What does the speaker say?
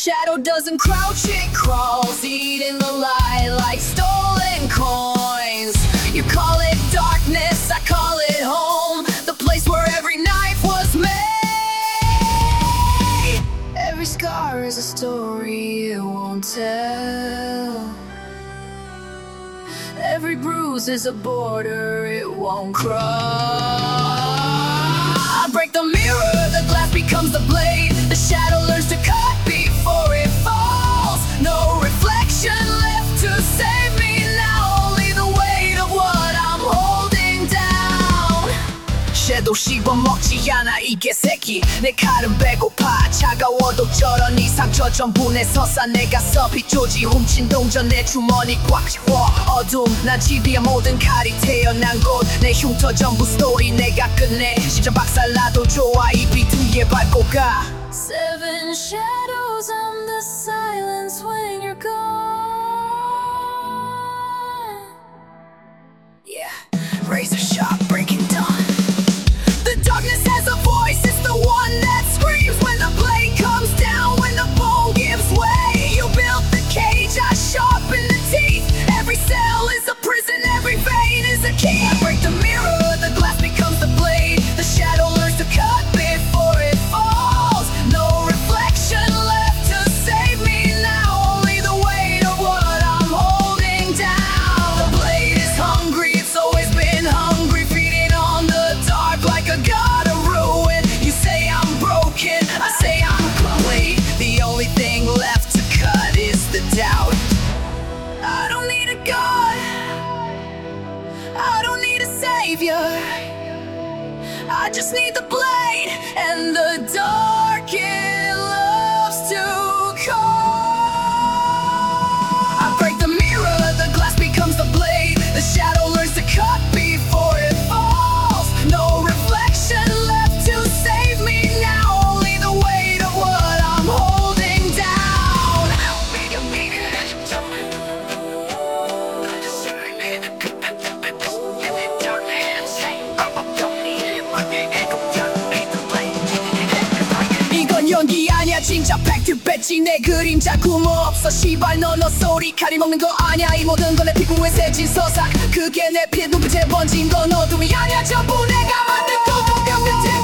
shadow doesn't crouch, it crawls, eating the light like stolen coins. You call it darkness, I call it home, the place where every knife was made. Every scar is a story it won't tell. Every bruise is a border it won't cross. I break the mirror, the glass becomes the blade. The shadow learns to cut before it falls. No reflection left to save me now, only the weight of what I'm holding down. 섀도우 씹어먹지 않아 이 개새끼. 내 칼은 배고파 차가워도 저런 이 상처 전부 내 서사. 내가 서빛 조지 훔친 동전 내 주머니 꽉 채워. 어둠 난 집이야 모든 칼이 태어난 곳. 내 흉터 전부 스토리 내가 끝내. 심장 박살나도 좋아 이 비트 위에 밟고 가. Seven shadows on the silence when you're gone. Yeah, razor sharp breaking dawn. The darkness has a voice, it's the one that screams when the blade comes down, when the bone gives way. You built the cage, I sharpen the teeth. Every cell is a prison, every vein is a key. I break the mirror, the glass becomes the blade. The shadow learns to cut before it falls. No reflection left to save me now, only the weight of what I'm holding down. The blade is hungry, it's always been hungry, feeding on the dark like a god of ruin. You say I'm broken, I say I'm complete. The only thing left to cut is the doubt. I don't need a god, I don't need a savior. I just need the blade and the dark it loves to call. I break the mirror, the glass becomes the blade. The shadow learns to cut before it falls. No reflection left to save me now, only the weight of what I'm holding down. 이건 연기 아니야 진짜 팩트 뺐지. 내 그림자 구멍 없어 시발 너 소리 칼이 먹는 거 아냐. 이 모든 건 내 피부에 새진 서삭. 그게 내 피 눈빛에 번진 건 어둠이 아니야. 전부 내가 만든 거 보면 끝에